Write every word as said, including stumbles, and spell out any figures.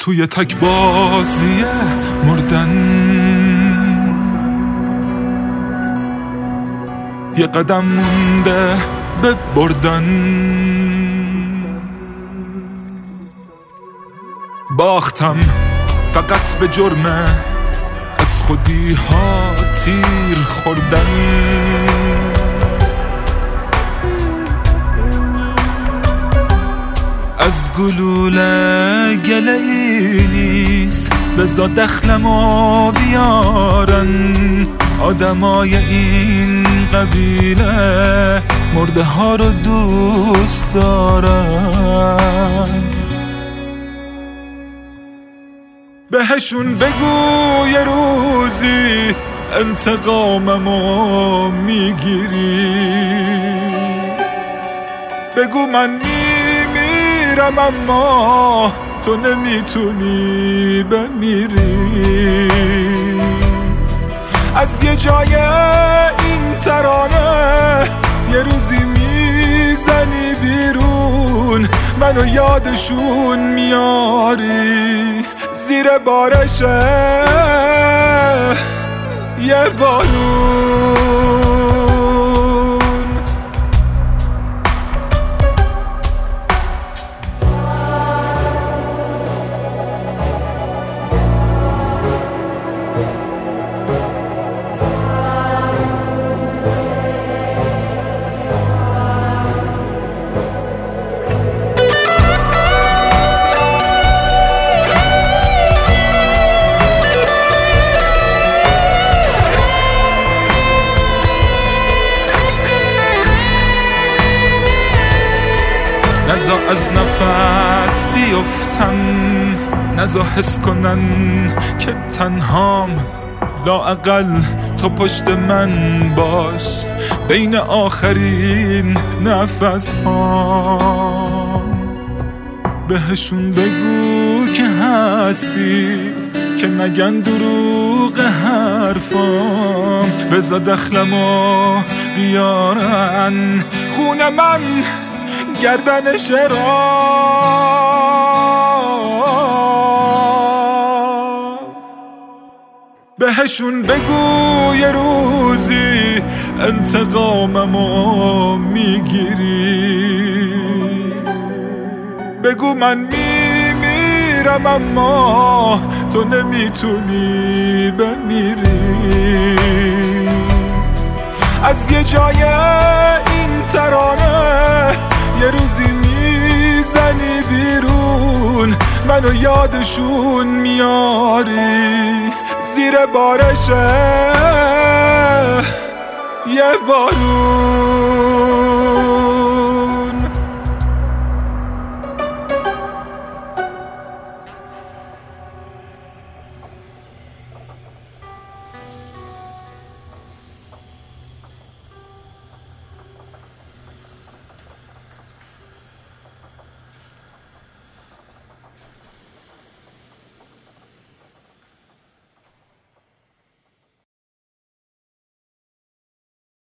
توی تک بازی مردن یه قدم مونده به بردن. باختم فقط به جرم از خودی ها تیر خوردن. از گلوله گله ای نیست بزا دخلمو بیارن. آدمای این قبیله مرده ها رو دوست دارن. بهشون بگو یه روزی انتقاممو میگیری. بگو من میمیرم اما تو نمیتونی بمیری. از یه جای این ترانه یه روزی میزنی بیرون. منو یادشون میاری زیر بارشه یه بارون. نزا از نفس بیفتن، نزا حس کنن که تنهام. لااقل تو پشت من باش بین آخرین نفس ها. بهشون بگو که هستی، که نگن دروغ حرفام. بزا دخلمو بیارن خون من گردنش را. بهشون بگو یه روزی انتقاممو میگیری. بگو من میمیرم اما تو نمیتونی بمیری. از یه جای این ترانه یه روزی میزنی بیرون. منو یادشون میاری زیر بارشه یه بارون.